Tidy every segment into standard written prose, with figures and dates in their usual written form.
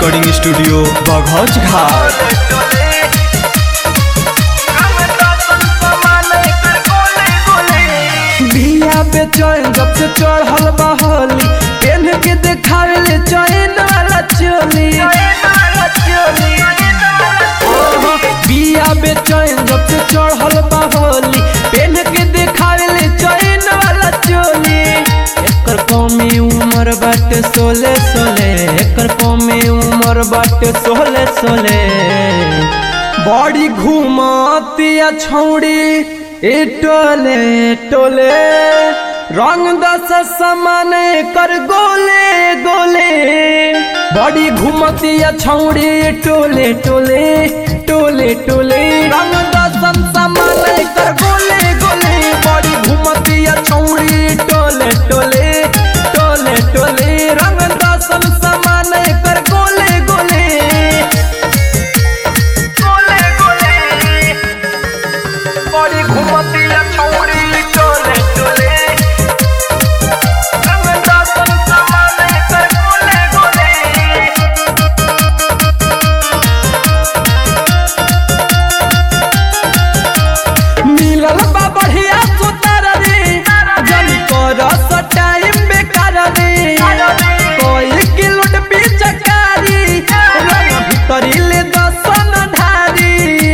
Recording studio Baghauch घाट। बिया पे चैन जब से चढ़ल बहली पेन के देखावे ले चैन वाला चोली। बिया पे चैन जब से चढ़ल बहली पेन के देखावे ले चैन वाला चोली। एकर कौमी उम्र बाटे 16 एकर कौमी उम्र बाटे 16 बड़ी घूमतिया छौड़ी ए टोले टोले रंग दस समान कर गोले गोले। बड़ी घूमतिया छौड़ी टोले टोले टोले टोले रंग दस समान कर गोले गोले। बड़ी घूमतिया छौड़ी टोले टोले टोले टोले रंग दस समान कर गोले गोले। बड़ी घूमतिया छौड़ी टोले टोले रंग दसन समान कर गोले गोले। मिलल बा बढ़िया सुतार रे जन कर टाइम बेकार रे। कोई किलोट पिचकारी रंग भीतरी ले दसन धारी।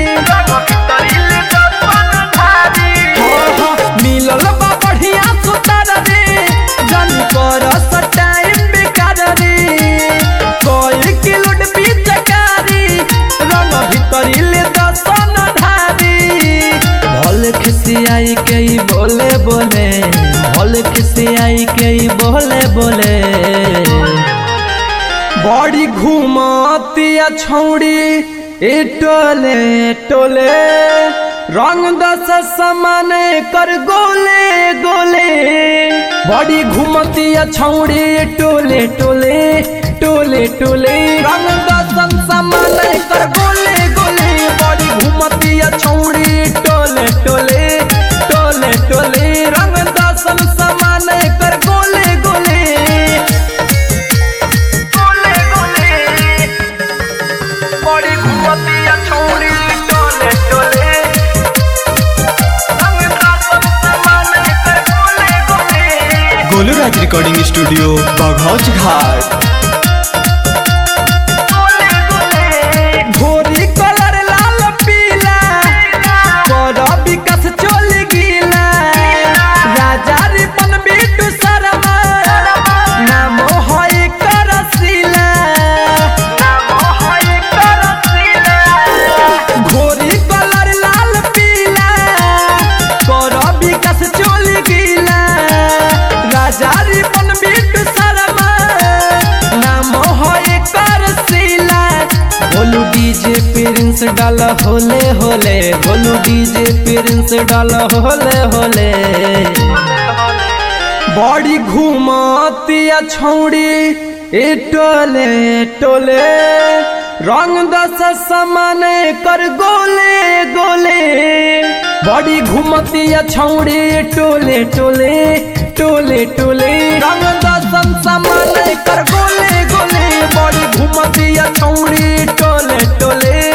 मिलल बा बढ़िया सुतार रे जन कर टाइम बेकार रे। कोई किलोट पिचकारी रंग भीतरी ले दसन धारी। भल खिसियाई के ही बोले बोले भल खिसियाई के ही बोले बोले। बड़ी घूमतिया छौड़ी ए टोले टोले रंग दस समान कर गोले गोले। बड़ी घूमतिया छौड़ी टोले टोले टोले टोले रंग दस समान कर गोले गोले। बड़ी घूमतिया छौड़ी टोले टोले टोले टोले रंग दस समान कर गोले गोले गोले गोले। बड़ी घूमतिया छौड़ी टोले टोले रंग दस समान कर गोले गोले। Golu Raj recording studio Baghauch Ghat. घोरी कलर लाल पीला कर विकास चोल गीला। राजा रिपन बिटू शर्मा नाम है करसिला। घोरी कलर लाल पीला कर विकास चोल गीला। राजा रिपन बिटू शर्मा नाम है करसिला। बोलू डीजे प्रिंस डाल होले होले बोलू डीजे प्रिंस डाल होले होले। बड़ी घूमतिया छौड़ी ए टोले टोले रंग दस समान कर गोले गोले। बड़ी घूमतिया छौड़ी टोले टोले टोले टोले रंग दस समान कर गोले गोले। बड़ी घूमतिया छौड़ी टोले टोले